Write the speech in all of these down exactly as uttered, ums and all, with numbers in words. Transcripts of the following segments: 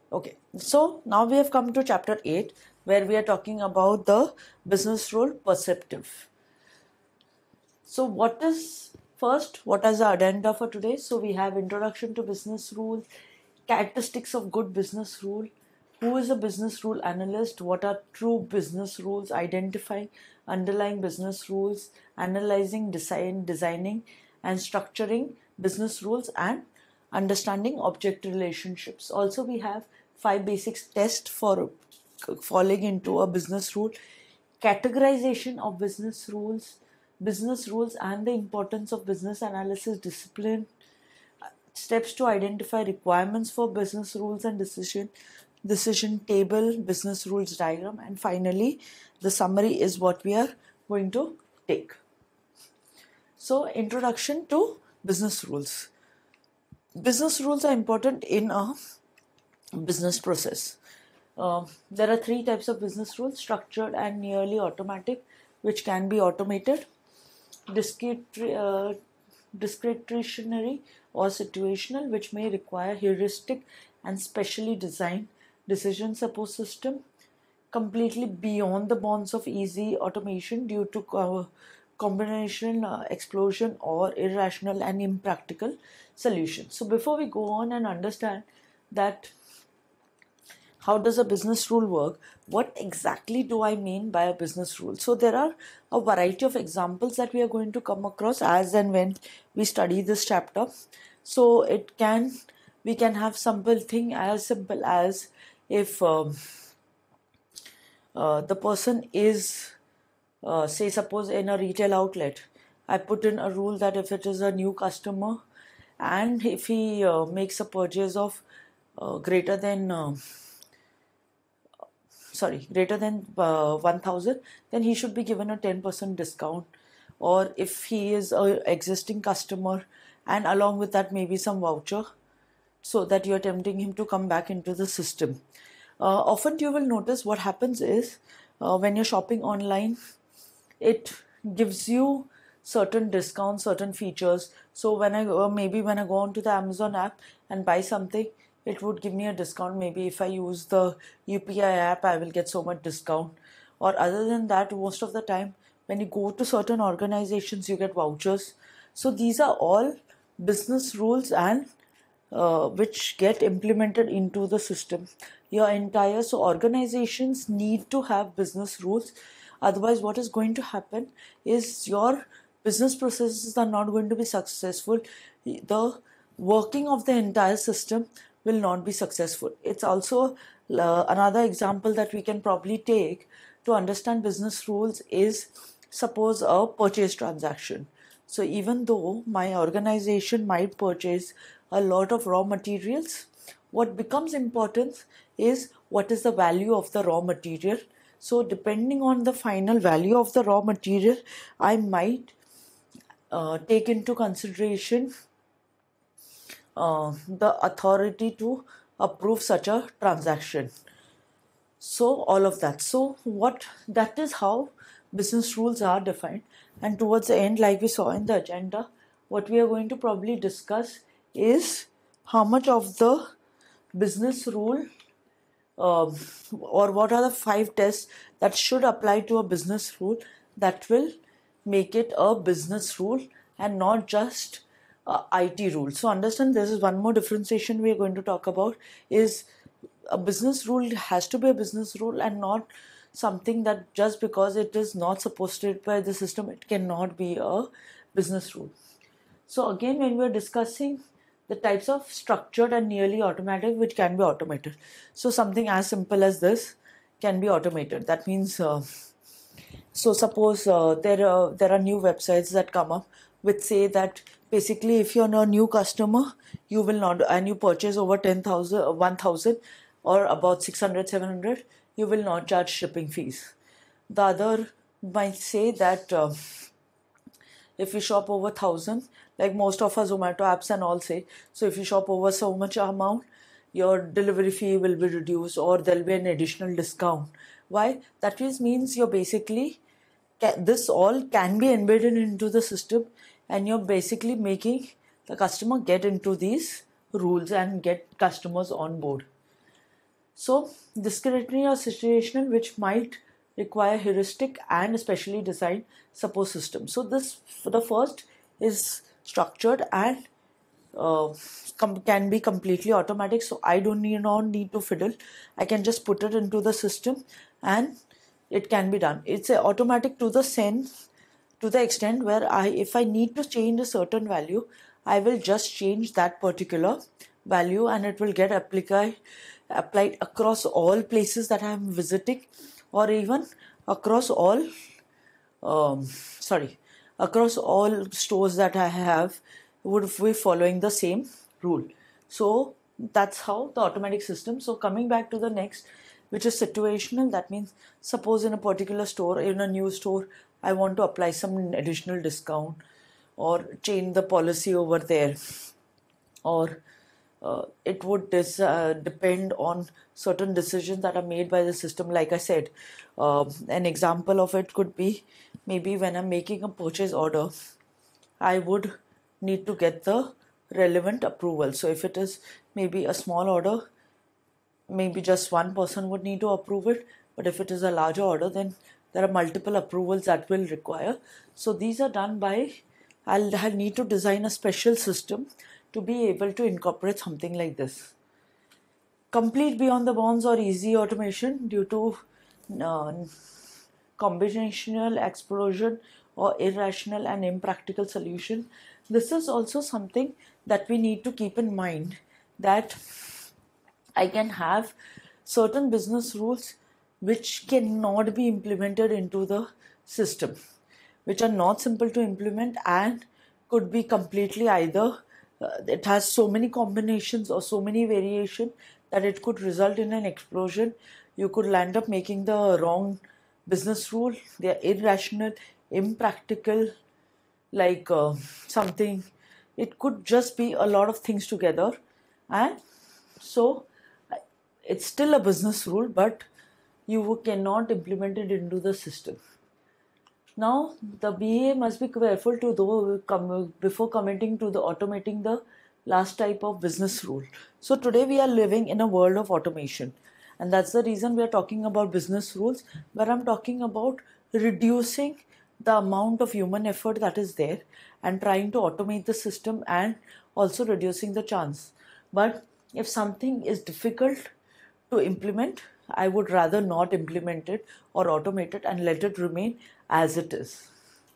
Okay, so now we have come to chapter eight, where we are talking about the business rule perceptive. So, what is first, what is the agenda for today? So, we have introduction to business rules, characteristics of good business rule, who is a business rule analyst, what are true business rules, identifying underlying business rules, analyzing, design, designing, and structuring business rules, and understanding object relationships. Also, we have five basic tests for falling into a business rule, categorization of business rules, business rules and the importance of business analysis discipline, steps to identify requirements for business rules and decision decision table, business rules diagram, and finally the summary is what we are going to take. So, introduction to business rules. Business rules are important in a business process. Uh, there are three types of business rules: structured and nearly automatic, which can be automated; discrete, uh, discretionary or situational, which may require heuristic and specially designed decision support system; completely beyond the bounds of easy automation due to uh, combination, uh, explosion, or irrational and impractical solutions. So, before we go on and understand that how does a business rule work, what exactly do I mean by a business rule? So there are a variety of examples that we are going to come across as and when we study this chapter. So it can, we can have simple thing as simple as if um, uh, the person is uh, say suppose in a retail outlet, I put in a rule that if it is a new customer and if he uh, makes a purchase of uh, greater than uh, sorry greater than uh, one thousand, then he should be given a ten percent discount. Or if he is a existing customer and along with that maybe some voucher, so that you're tempting him to come back into the system. Uh, often you will notice what happens is uh, when you're shopping online, it gives you certain discounts, certain features. So when I uh, maybe when I go onto the Amazon app and buy something, it would give me a discount. Maybe if I use the U P I app, I will get so much discount. Or other than that, most of the time when you go to certain organizations, you get vouchers. So these are all business rules and uh, which get implemented into the system. Your entire so organizations need to have business rules. Otherwise, what is going to happen is your business processes are not going to be successful. The working of the entire system will not be successful. It's also uh, another example that we can probably take to understand business rules is suppose a purchase transaction. So even though my organization might purchase a lot of raw materials, what becomes important is what is the value of the raw material. So depending on the final value of the raw material, I might uh, take into consideration uh, the authority to approve such a transaction. So all of that. So what that is how business rules are defined. And towards the end, like we saw in the agenda, what we are going to probably discuss is how much of the business rule uh, or what are the five tests that should apply to a business rule that will make it a business rule and not just a I T rule. So understand, this is one more differentiation we are going to talk about is a business rule has to be a business rule and not something that just because it is not supposed to be by the system, it cannot be a business rule. So again, when we are discussing the types of structured and nearly automatic, which can be automated. So something as simple as this can be automated. That means, uh, so suppose uh, there are, there are new websites that come up which say that basically if you're a new customer, you will not, and you purchase over ten thousand, one thousand or about six hundred, seven hundred, you will not charge shipping fees. The other might say that uh, if you shop over one thousand, like most of our Zomato apps and all say, so if you shop over so much amount, your delivery fee will be reduced or there'll be an additional discount. Why? That means you're basically, this all can be embedded into the system and you're basically making the customer get into these rules and get customers on board. So discretionary or situational, which might require heuristic and especially designed support system. So this, for the first, is structured and uh, com- can be completely automatic. So I don't need not need to fiddle. I can just put it into the system and it can be done. It's a automatic to the sense, to the extent where I, if I need to change a certain value, I will just change that particular value and it will get applied applied across all places that I am visiting, or even across all um, sorry across all stores that I have, would be following the same rule. So that's how the automatic system. So coming back to the next, which is situational, that means suppose in a particular store, in a new store, I want to apply some additional discount or change the policy over there, or uh, it would dis- uh, depend on certain decisions that are made by the system. Like I said, uh, an example of it could be, maybe when I'm making a purchase order, I would need to get the relevant approval. So if it is maybe a small order, maybe just one person would need to approve it. But if it is a larger order, then there are multiple approvals that will require. So these are done by, I'll have need to design a special system to be able to incorporate something like this. Complete beyond the bounds or easy automation due to uh, combinational explosion or irrational and impractical solution. This is also something that we need to keep in mind, that I can have certain business rules which cannot be implemented into the system, which are not simple to implement and could be completely either, uh, it has so many combinations or so many variations that it could result in an explosion. You could land up making the wrong business rule. They are irrational, impractical, like uh, something. It could just be a lot of things together, and so it's still a business rule, but you cannot implement it into the system. Now, the B A must be careful to though come before committing to the automating the last type of business rule. So today we are living in a world of automation, and that's the reason we are talking about business rules, where I'm talking about reducing the amount of human effort that is there and trying to automate the system, and also reducing the chance. But if something is difficult to implement, I would rather not implement it or automate it and let it remain as it is.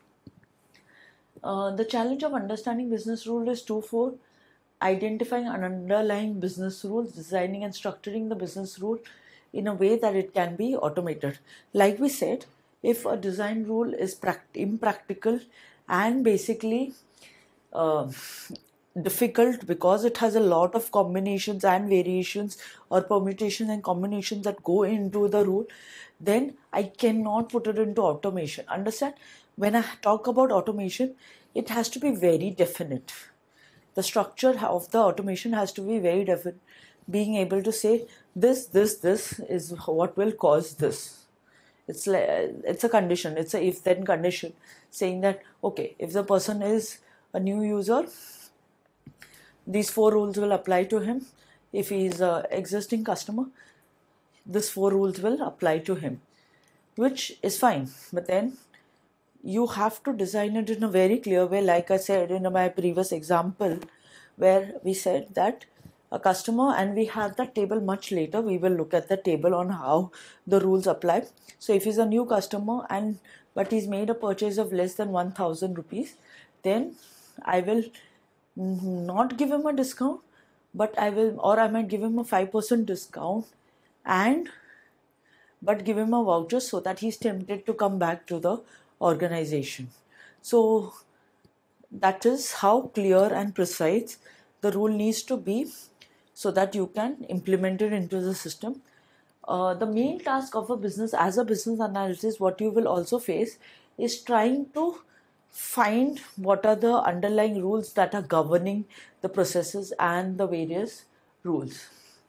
Uh, the challenge of understanding business rule is twofold: identifying an underlying business rules, designing and structuring the business rule in a way that it can be automated. Like we said, if a design rule is pract- impractical and basically uh, difficult because it has a lot of combinations and variations or permutations and combinations that go into the rule, then I cannot put it into automation. Understand? When I talk about automation, it has to be very definite. The structure of the automation has to be very definite, being able to say this, this, this is what will cause this. It's like it's a condition. It's a if-then condition, saying that okay, if the person is a new user, these four rules will apply to him. If he is an existing customer, this four rules will apply to him, which is fine. But then you have to design it in a very clear way. Like I said in my previous example, where we said that a customer, and we have that table much later, we will look at the table on how the rules apply. So if he's a new customer and but he's made a purchase of less than one thousand rupees, then I will not give him a discount, but I will, or I might give him a five percent discount, and but give him a voucher so that he's tempted to come back to the organization. So that is how clear and precise the rule needs to be, so that you can implement it into the system. Uh, the main task of a business, as a business analyst, what you will also face is trying to find what are the underlying rules that are governing the processes and the various rules.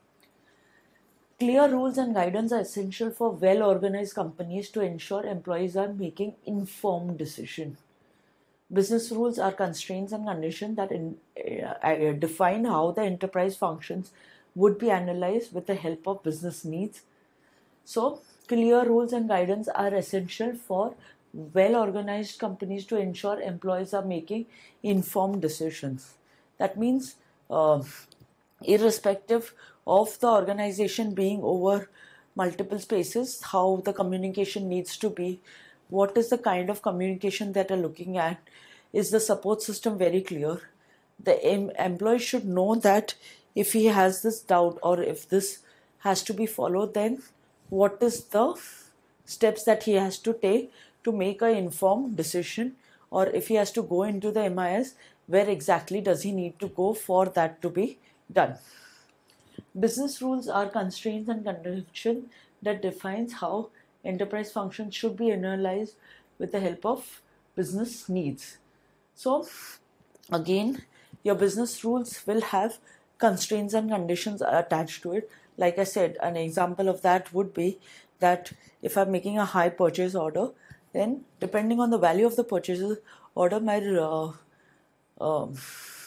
Clear rules and guidance are essential for well-organized companies to ensure employees are making informed decisions. Business rules are constraints and conditions that in, uh, define how the enterprise functions would be analyzed with the help of business needs. So, clear rules and guidance are essential for well-organized companies to ensure employees are making informed decisions. That means, uh, irrespective of the organization being over multiple spaces, how the communication needs to be, what is the kind of communication that are looking at, is the support system very clear? The em- employee should know that if he has this doubt or if this has to be followed, then what is the steps that he has to take to make an informed decision, or if he has to go into the M I S, where exactly does he need to go for that to be done. Business rules are constraints and conditions that defines how enterprise functions should be analyzed with the help of business needs. So again, your business rules will have constraints and conditions attached to it. Like I said, an example of that would be that if I'm making a high purchase order, then depending on the value of the purchase order, my uh, um,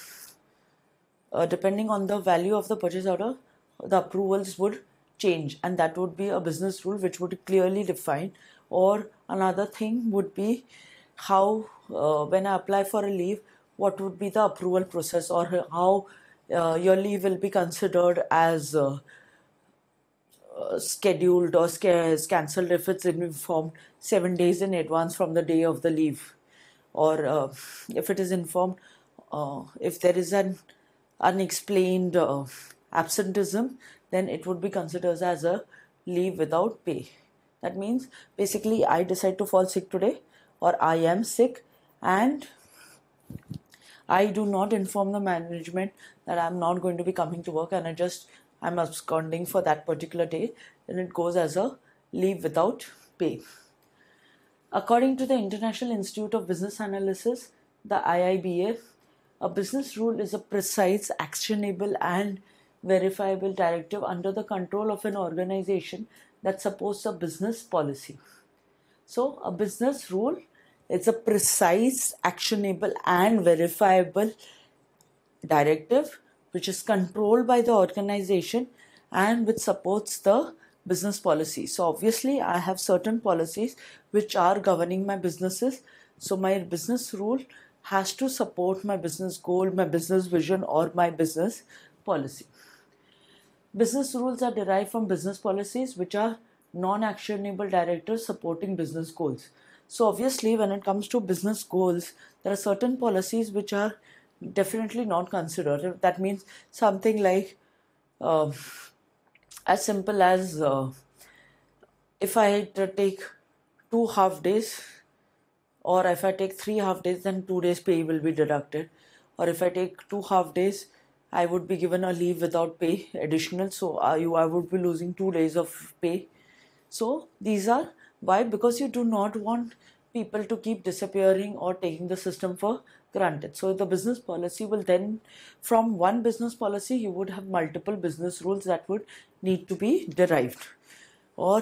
uh, depending on the value of the purchase order, the approvals would change, and that would be a business rule which would clearly define. Or another thing would be how uh, when I apply for a leave, what would be the approval process, or how uh, your leave will be considered as uh, uh, scheduled or sca- cancelled if it's informed seven days in advance from the day of the leave, or uh, if it is informed, uh, if there is an unexplained uh, absenteeism, then it would be considered as a leave without pay. That means basically I decide to fall sick today, or I am sick, and I do not inform the management that I'm not going to be coming to work, and I just I'm absconding for that particular day, then it goes as a leave without pay. According to the International Institute of Business Analysis, the I I B A, a business rule is a precise, actionable, and verifiable directive under the control of an organization that supports a business policy. So, a business rule is a precise, actionable, and verifiable directive which is controlled by the organization and which supports the business policy. So obviously I have certain policies which are governing my businesses. So my business rule has to support my business goal, my business vision, or my business policy. Business rules are derived from business policies, which are non-actionable directives supporting business goals. So obviously when it comes to business goals, there are certain policies which are definitely not considered. That means something like uh, as simple as uh, if I take two half days, or if I take three half days, then two days pay will be deducted. Or if I take two half days, I would be given a leave without pay additional. So I, I would be losing two days of pay. So these are why, because you do not want people to keep disappearing or taking the system for granted. So the business policy will then, from one business policy, you would have multiple business rules that would need to be derived. Or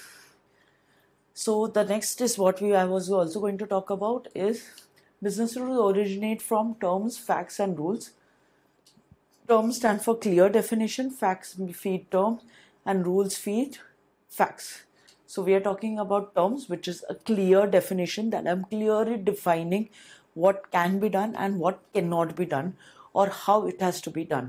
so the next is what we I was also going to talk about is business rules originate from terms, facts, and rules. Terms stand for clear definition, facts feed terms, and rules feed facts. So we are talking about terms, which is a clear definition, that I'm clearly defining what can be done and what cannot be done, or how it has to be done.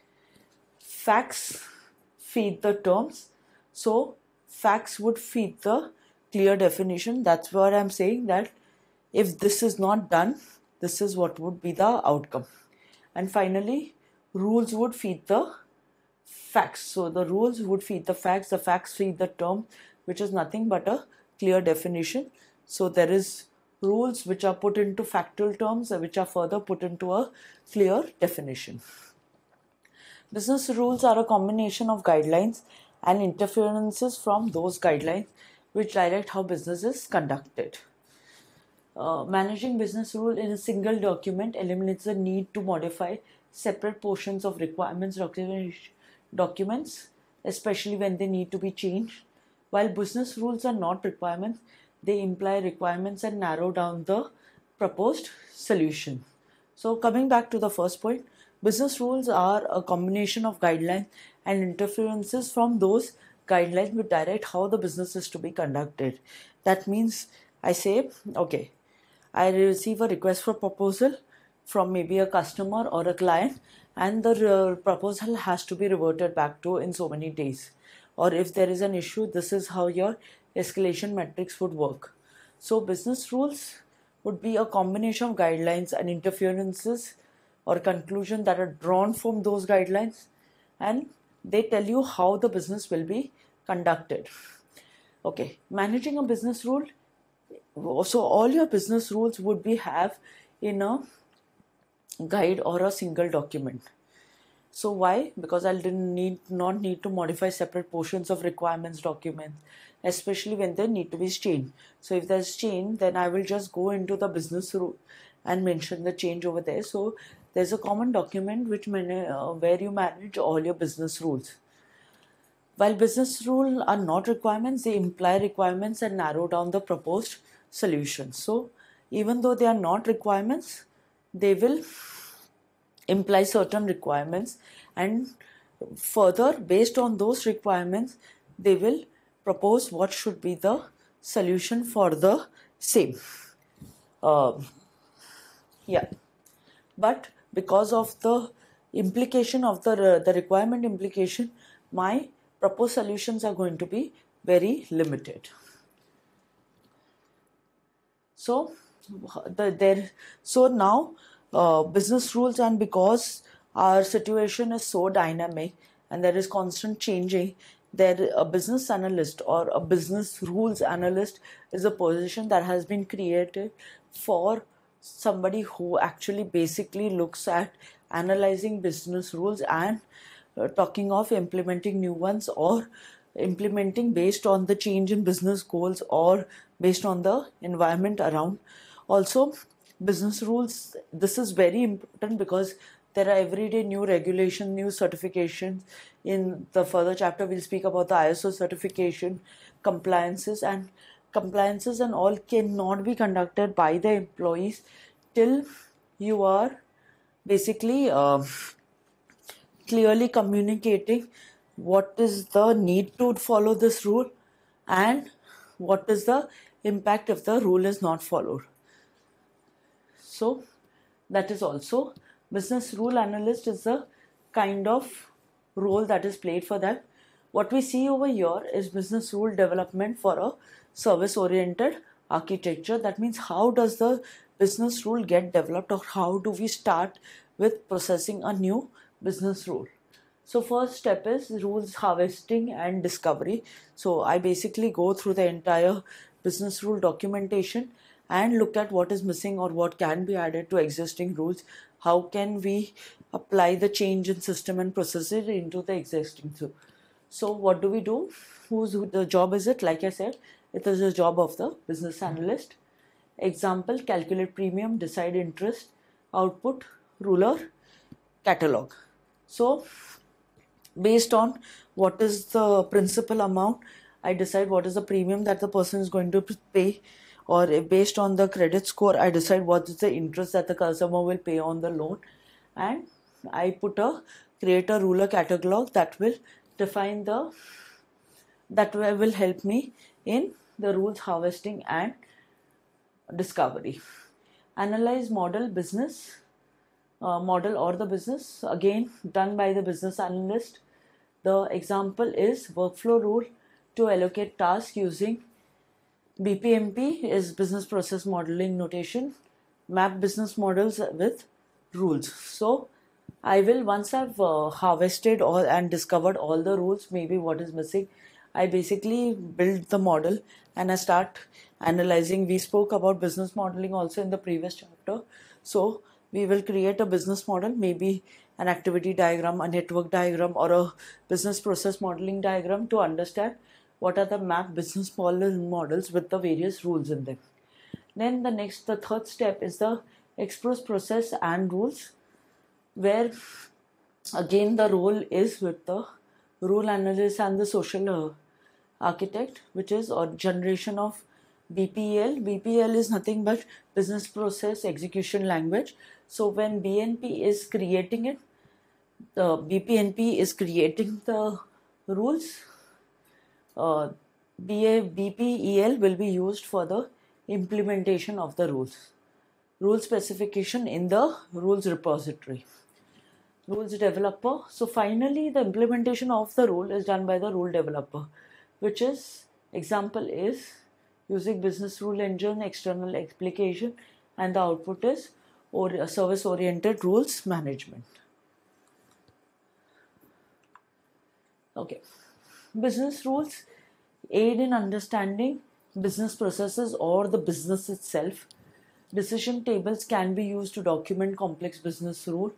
Facts feed the terms. So facts would feed the clear definition. That's what I'm saying, that if this is not done, this is what would be the outcome. And finally, rules would feed the facts. So the rules would feed the facts, the facts feed the term, which is nothing but a clear definition. So there is rules which are put into factual terms, which are further put into a clear definition. Business rules are a combination of guidelines and interferences from those guidelines which direct how business is conducted. Uh, managing business rule in a single document eliminates the need to modify separate portions of requirements documents, especially when they need to be changed. While business rules are not requirements, they imply requirements and narrow down the proposed solution. So coming back to the first point, Business rules are a combination of guidelines and interferences from those guidelines which direct how the business is to be conducted. That means I say, okay, I receive a request for proposal from maybe a customer or a client, and the uh, proposal has to be reverted back to in so many days. Or if there is an issue, this is how your escalation metrics would work. So business rules would be a combination of guidelines and interferences or conclusion that are drawn from those guidelines, and they tell you how the business will be conducted. Okay, managing a business rule. So all your business rules would be have in a guide or a single document. So why? Because I didn't need not need to modify separate portions of requirements documents, especially when they need to be changed. So if there's change, then I will just go into the business rule and mention the change over there. So there's a common document which man- uh, where you manage all your business rules. While business rules are not requirements, they imply requirements and narrow down the proposed solutions. So even though they are not requirements, they will imply certain requirements, and further based on those requirements they will propose what should be the solution for the same. Uh, yeah, but because of the implication of the uh, the requirement implication, my proposed solutions are going to be very limited. So the there so now uh, business rules, and because our situation is so dynamic and there is constant changing, there a business analyst or a business rules analyst is a position that has been created for somebody who actually basically looks at analyzing business rules and uh, talking of implementing new ones, or implementing based on the change in business goals or based on the environment around. Also, business rules, this is very important because there are everyday new regulation, new certifications. In the further chapter, we'll speak about the I S O certification, compliances, and compliances and all cannot be conducted by the employees till you are basically uh, clearly communicating what is the need to follow this rule and what is the impact if the rule is not followed. So that is also business rule analyst is the kind of role that is played for that. What we see over here is business rule development for a service oriented architecture. That means how does the business rule get developed, or how do we start with processing a new business rule. So first step is rules harvesting and discovery. So I basically go through the entire business rule documentation and look at what is missing or what can be added to existing rules. How can we apply the change in system and process it into the existing rule. So what do we do? Whose the job is it? Like I said, it is the job of the business analyst. Example, calculate premium, decide interest, output, ruler, catalog. So based on what is the principal amount, I decide what is the premium that the person is going to pay, or based on the credit score, I decide what is the interest that the customer will pay on the loan, and I put a create a ruler catalog that will define the that will help me in the rules harvesting and discovery. Analyze model business uh, model or the business, again done by the business analyst. The example is workflow rule to allocate tasks using B P M P is business process modeling notation, map business models with rules. So I will, once I've uh, harvested all and discovered all the rules, maybe what is missing, I basically build the model and I start analyzing. We spoke about business modeling also in the previous chapter. So we will create a business model, maybe an activity diagram, a network diagram, or a business process modeling diagram to understand what are the map business models with the various rules in them. Then the next, the third step is the express process and rules, where again the role is with the rule analyst and the social uh, architect, which is or generation of B P L. B P L is nothing but business process execution language. So when B N P is creating it, the B P N P is creating the rules. Uh, B A, B P E L will be used for the implementation of the rules. Rule specification in the rules repository. Rules developer. So finally the implementation of the rule is done by the rule developer, which is, example is using business rule engine, external application, and the output is or service oriented rules management. Okay, business rules aid in understanding business processes or the business itself. Decision tables can be used to document complex business rule.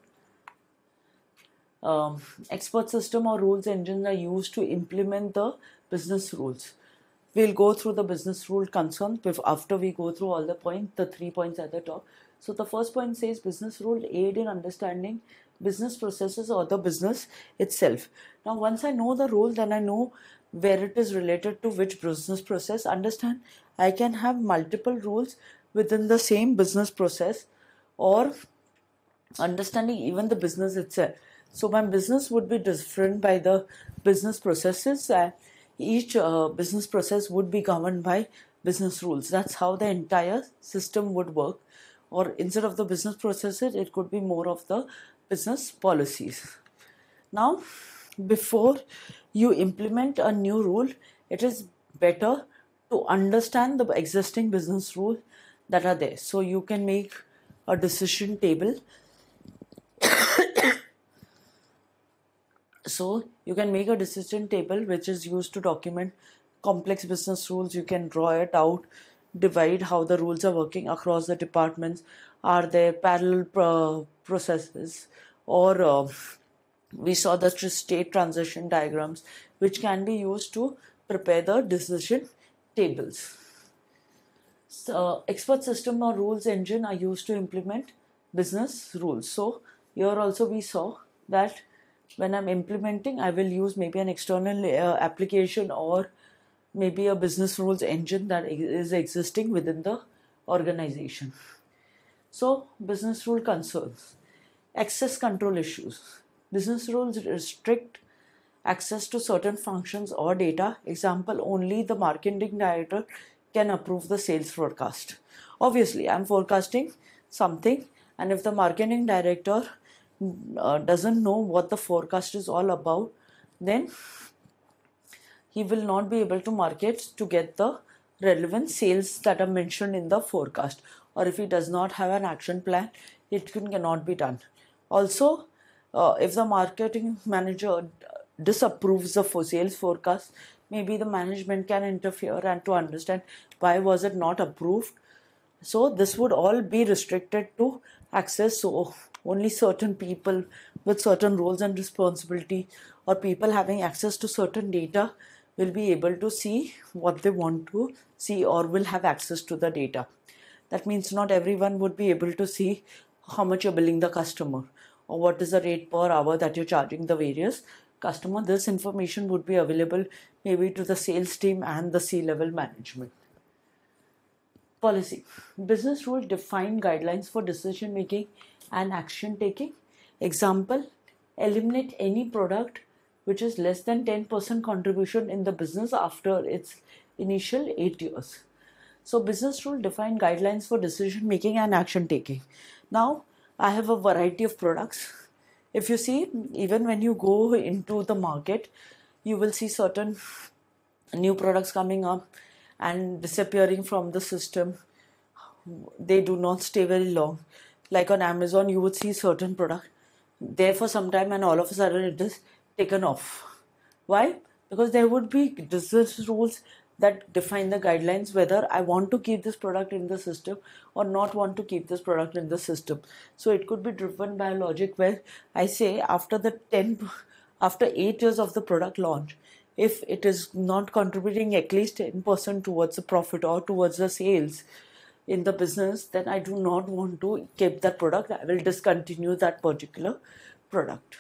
Um, expert system or rules engines are used to implement the business rules. We'll go through the business rule concern after we go through all the points, the three points at the top. So the first point says business rule aid in understanding business processes or the business itself. Now once I know the rule, then I know where it is related to which business process. Understand, I can have multiple rules within the same business process, or understanding even the business itself. So my business would be different by the business processes, and each uh, business process would be governed by business rules. That's how the entire system would work. Or instead of the business processes, it could be more of the business policies. Now, before you implement a new rule, it is better to understand the existing business rules that are there. So you can make a decision table. So you can make a decision table which is used to document complex business rules. You can draw it out, divide how the rules are working across the departments. Are there parallel pro- processes, or uh, we saw the state transition diagrams, which can be used to prepare the decision tables. So, expert system or rules engine are used to implement business rules. So here also we saw that when I'm implementing, I will use maybe an external uh, application or maybe a business rules engine that is existing within the organization. So business rule concerns, access control issues. Business rules restrict access to certain functions or data. Example, only the marketing director can approve the sales forecast. Obviously, I'm forecasting something, and if the marketing director uh, doesn't know what the forecast is all about, then he will not be able to market to get the relevant sales that are mentioned in the forecast. Or if he does not have an action plan, it can, cannot be done. Also, uh, if the marketing manager disapproves the for sales forecast, maybe the management can interfere and to understand why was it not approved. So this would all be restricted to access. So only certain people with certain roles and responsibility, or people having access to certain data, will be able to see what they want to see or will have access to the data. That means not everyone would be able to see how much you're billing the customer or what is the rate per hour that you're charging the various customer. This information would be available maybe to the sales team and the C-level management. Policy. Business rules define guidelines for decision making and action taking. Example, eliminate any product which is less than ten percent contribution in the business after its initial eight years. So business rule define guidelines for decision making and action taking. Now I have a variety of products. If you see, even when you go into the market, you will see certain new products coming up and disappearing from the system. They do not stay very long. Like on Amazon, you would see certain product there for some time and all of a sudden it is taken off. Why? Because there would be business rules that define the guidelines whether I want to keep this product in the system or not want to keep this product in the system. So it could be driven by a logic where I say after the ten, after eight years of the product launch, if it is not contributing at least ten percent towards the profit or towards the sales in the business, then I do not want to keep that product. I will discontinue that particular product.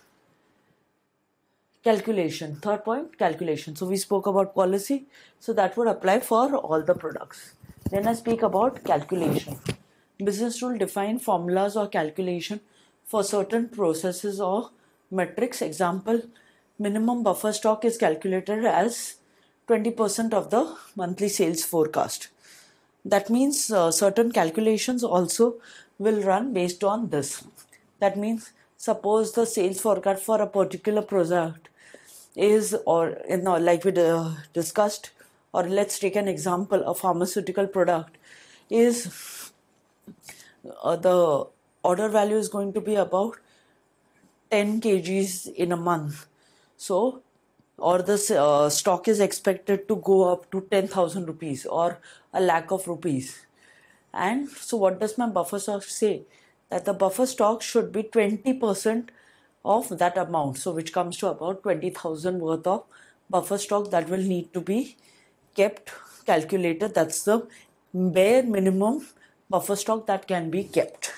Calculation. Third point, calculation. So we spoke about policy. So that would apply for all the products. Then I speak about calculation. Business rule define formulas or calculation for certain processes or metrics. Example, minimum buffer stock is calculated as twenty percent of the monthly sales forecast. That means uh, certain calculations also will run based on this. That means suppose the sales forecast for a particular product is, or you know, like we uh, discussed, or let's take an example, a pharmaceutical product is uh, the order value is going to be about ten kgs in a month. So, or the uh, stock is expected to go up to ten thousand rupees or a lakh of rupees. And so what does my buffer stock say? That the buffer stock should be twenty percent of that amount. So which comes to about twenty thousand worth of buffer stock that will need to be kept, calculated. That's the bare minimum buffer stock that can be kept.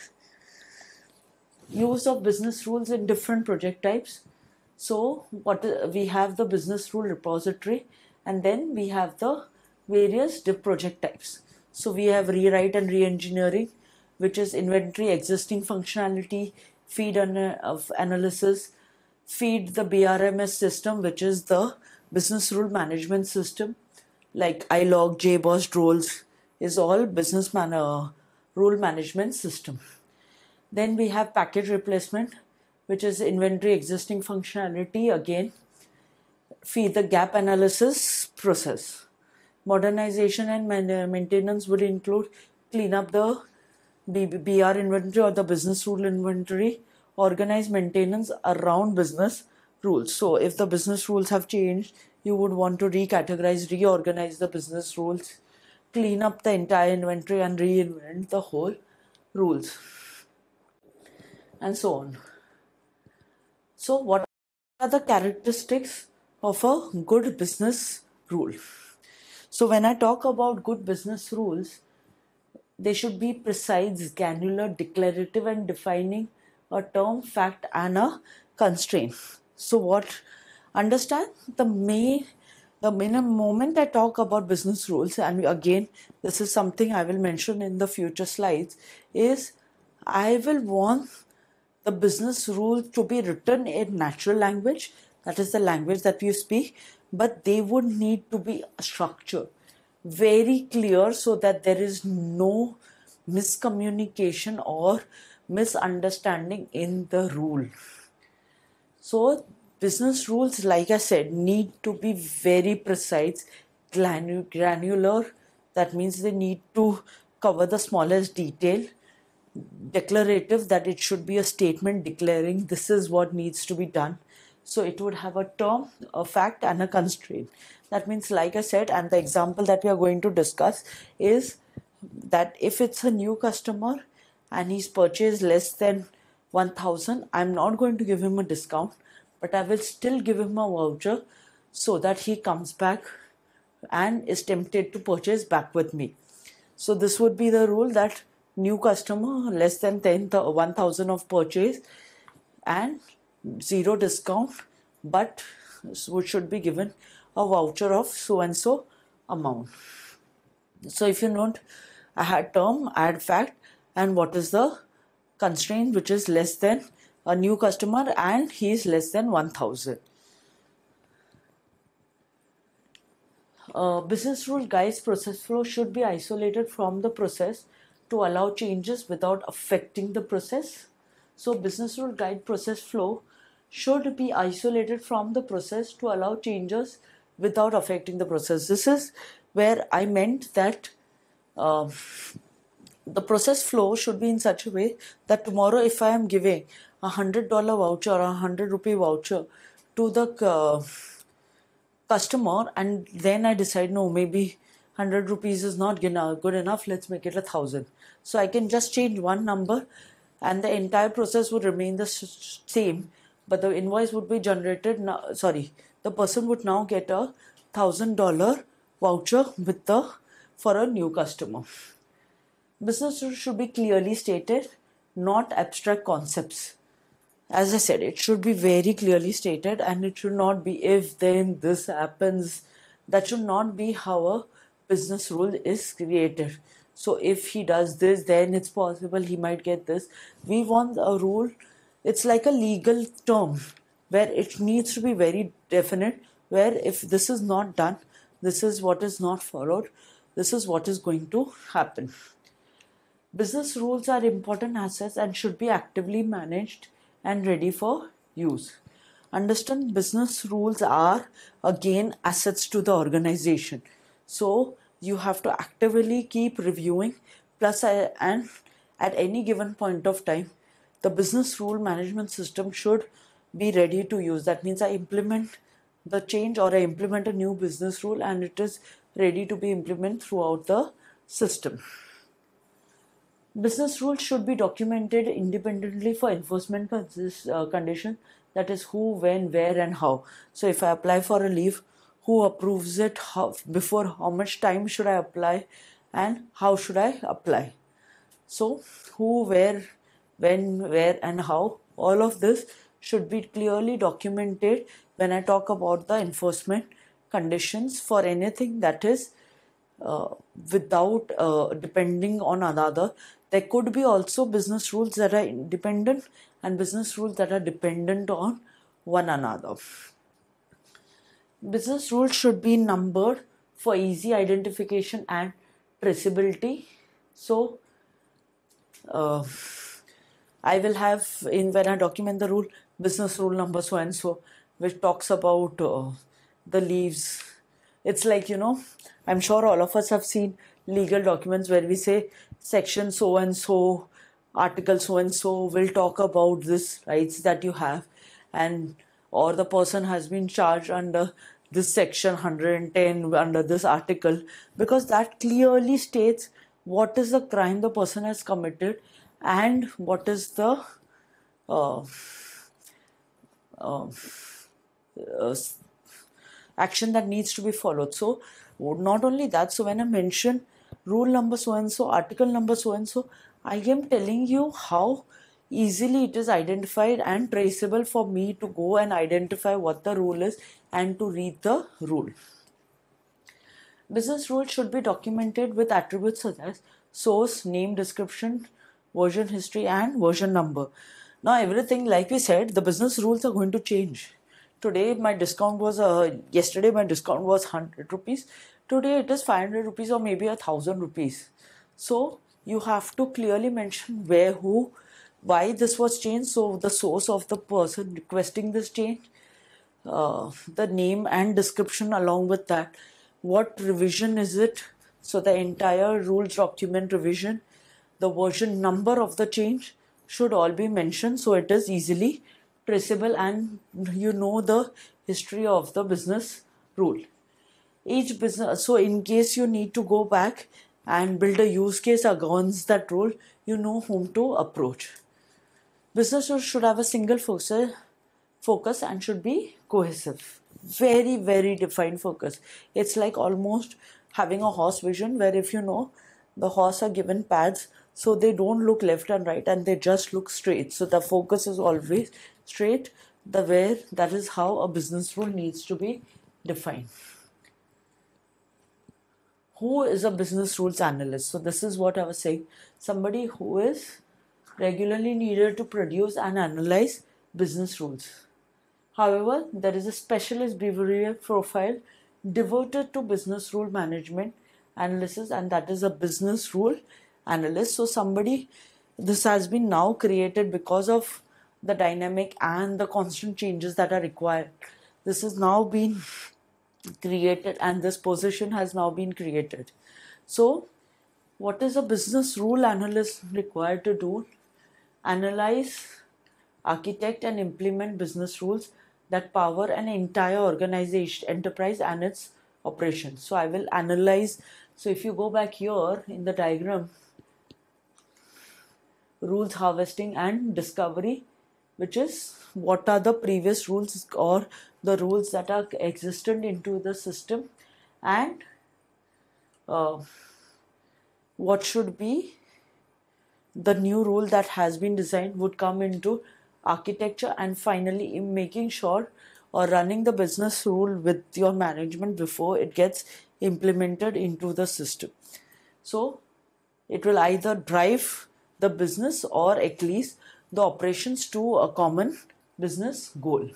Use of business rules in different project types. So what we have the business rule repository, and then we have the various project types. So we have rewrite and re-engineering, which is inventory existing functionality, feed of analysis, feed the B R M S system, which is the business rule management system, like I log, J BOSS, roles is all business man uh, rule management system. Then we have package replacement, which is inventory existing functionality, again feed the gap analysis process. Modernization and maintenance would include clean up the B R inventory or the business rule inventory, organize maintenance around business rules. So if the business rules have changed, you would want to recategorize, reorganize the business rules, clean up the entire inventory and reinvent the whole rules, and so on. So what are the characteristics of a good business rule? So when I talk about good business rules, they should be precise, granular, declarative, and defining a term, fact, and a constraint. So what, understand the main, the minimum moment I talk about business rules, and again, this is something I will mention in the future slides, is I will want the business rules to be written in natural language, that is the language that you speak, but they would need to be structured, very clear, so that there is no miscommunication or misunderstanding in the rule. So business rules, like I said, need to be very precise, granular. That means they need to cover the smallest detail. Declarative, that it should be a statement declaring this is what needs to be done. So it would have a term, a fact, and a constraint. That means, like I said, and the example that we are going to discuss is that if it's a new customer and he's purchased less than one thousand, I'm not going to give him a discount, but I will still give him a voucher so that he comes back and is tempted to purchase back with me. So this would be the rule, that new customer less than ten, one thousand of purchase and zero discount, but should be given a voucher of so and so amount. So if you note, I had term, I had fact, and what is the constraint, which is less than a new customer and he is less than one thousand. Uh, business rule guides process flow should be isolated from the process to allow changes without affecting the process. So business rule guide process flow should be isolated from the process to allow changes without affecting the process. This is where I meant that uh, the process flow should be in such a way that tomorrow if I am giving a hundred dollar voucher or a hundred rupee voucher to the uh, customer, and then I decide, no, maybe one hundred rupees is not good enough, let's make it a thousand. So I can just change one number and the entire process would remain the same, but the invoice would be generated now, sorry, the person would now get a thousand dollar voucher with the for a new customer. Business rules should be clearly stated, not abstract concepts. As I said, it should be very clearly stated, and it should not be if then this happens. That should not be how a business rule is created. So if he does this, then it's possible he might get this. We want a rule, it's like a legal term. where it needs to be very definite, where if this is not done, this is what is not followed, this is what is going to happen. Business rules are important assets and should be actively managed and ready for use. Understand, business rules are again assets to the organization. So you have to actively keep reviewing, plus uh, and at any given point of time, the business rule management system should be ready to use. That means I implement the change or I implement a new business rule and it is ready to be implemented throughout the system. Business rules should be documented independently for enforcement uh, condition, that is who, when, where and how. So if I apply for a leave, who approves it, how, before how much time should I apply, and how should I apply. So who, where, when, where and how, all of this should be clearly documented when I talk about the enforcement conditions for anything that is uh, without uh, depending on another. There could be also business rules that are independent and business rules that are dependent on one another. Business rules should be numbered for easy identification and traceability. So uh, I will have, in when I document the rule, business rule number so and so, which talks about uh, the leaves. It's like, you know, I'm sure all of us have seen legal documents where we say section so and so, article so and so will talk about this rights that you have, and or the person has been charged under this section one hundred ten under this article, because that clearly states what is the crime the person has committed and what is the uh, uh, uh, action that needs to be followed. So not only that, so when I mention rule number so and so, article number so and so, I am telling you how easily it is identified and traceable for me to go and identify what the rule is and to read the rule. Business rules should be documented with attributes such as source, name, description, version history and version number. Now everything, like we said, the business rules are going to change. Today my discount was, uh, yesterday my discount was one hundred rupees. Today it is five hundred rupees or maybe a thousand rupees. So you have to clearly mention where, who, why this was changed. So the source of the person requesting this change, uh, the name and description along with that. What revision is it? So the entire rules document revision, the version number of the change should all be mentioned so it is easily traceable and you know the history of the business rule. Each business, so in case you need to go back and build a use case against that rule, you know whom to approach. Business rules should have a single focus, focus and should be cohesive. Very, very defined focus. It's like almost having a horse vision, where if you know the horse are given pads, so they don't look left and right and they just look straight. So the focus is always straight. The where, that is how a business rule needs to be defined. Who is a business rules analyst? So this is what I was saying. Somebody who is regularly needed to produce and analyze business rules. However, there is a specialist behavioral profile devoted to business rule management analysis, and that is a business rule analyst. So somebody, this has been now created because of the dynamic and the constant changes that are required. This has now been created and this position has now been created. So what is a business rule analyst required to do? Analyze, architect and implement business rules that power an entire organization, enterprise and its operations. So I will analyze. So if you go back here in the diagram, rules harvesting and discovery, which is what are the previous rules or the rules that are existent into the system, and uh, what should be the new rule that has been designed would come into architecture, and finally in making sure or running the business rule with your management before it gets implemented into the system. So it will either drive the business or at least the operations to a common business goal.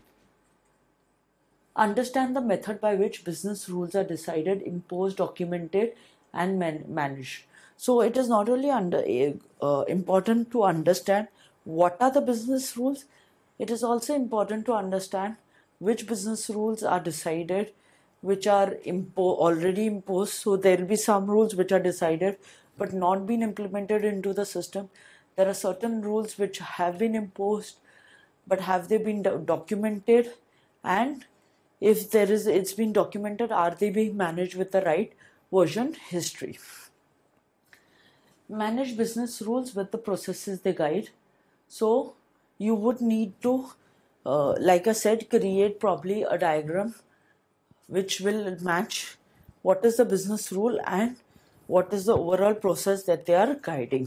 Understand the method by which business rules are decided, imposed, documented, and man- managed. So it is not only under uh, important to understand what are the business rules, it is also important to understand which business rules are decided, which are impo- already imposed. So there will be some rules which are decided but not been implemented into the system. There are certain rules which have been imposed, but have they been do- documented? And if there is, it's been documented, are they being managed with the right version history? Manage business rules with the processes they guide. So you would need to, uh, like I said, create probably a diagram which will match what is the business rule and what is the overall process that they are guiding.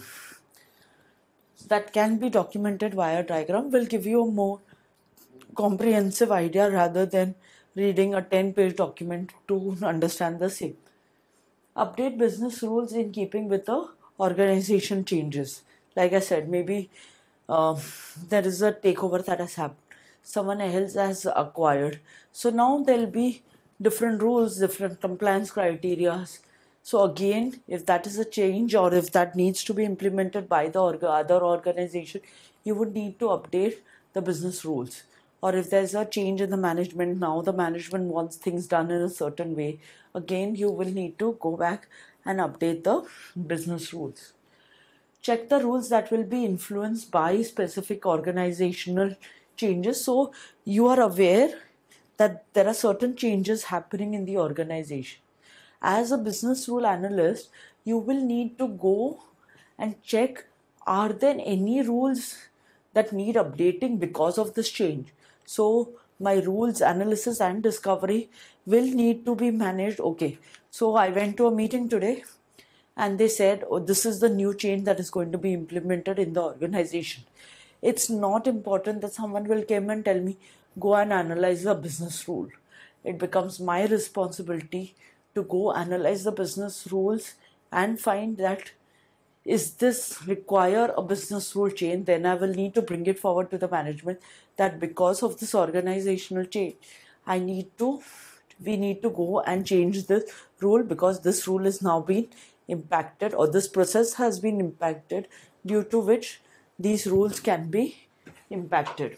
That can be documented via diagram, will give you a more comprehensive idea rather than reading a ten page document to understand the same. Update business rules in keeping with the organization changes. Like I said, maybe uh, there is a takeover that has happened, someone else has acquired, so now there'll be different rules, different compliance criteria. So again, if that is a change or if that needs to be implemented by the org- other organization, you would need to update the business rules. Or if there's a change in the management, now the management wants things done in a certain way, again you will need to go back and update the business rules. Check the rules that will be influenced by specific organizational changes. So you are aware that there are certain changes happening in the organization. As a business rule analyst, you will need to go and check, are there any rules that need updating because of this change. So my rules analysis and discovery will need to be managed. Okay, so I went to a meeting today and they said, oh, this is the new change that is going to be implemented in the organization. It's not important that someone will come and tell me, go and analyze the business rule. It becomes my responsibility to go analyze the business rules and find that, is this require a business rule change? Then I will need to bring it forward to the management that because of this organizational change, I need to, we need to go and change this rule because this rule is now being impacted, or this process has been impacted, due to which these rules can be impacted.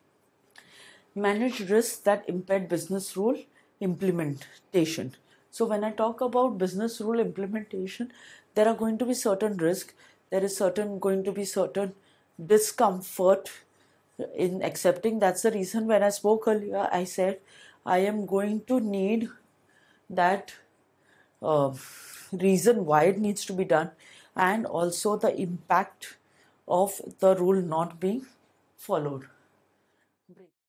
Manage risks that impede business rule implementation. So when I talk about business rule implementation, there are going to be certain risks. There is certain going to be certain discomfort in accepting. That's the reason when I spoke earlier, I said I am going to need that uh, reason why it needs to be done, and also the impact of the rule not being followed.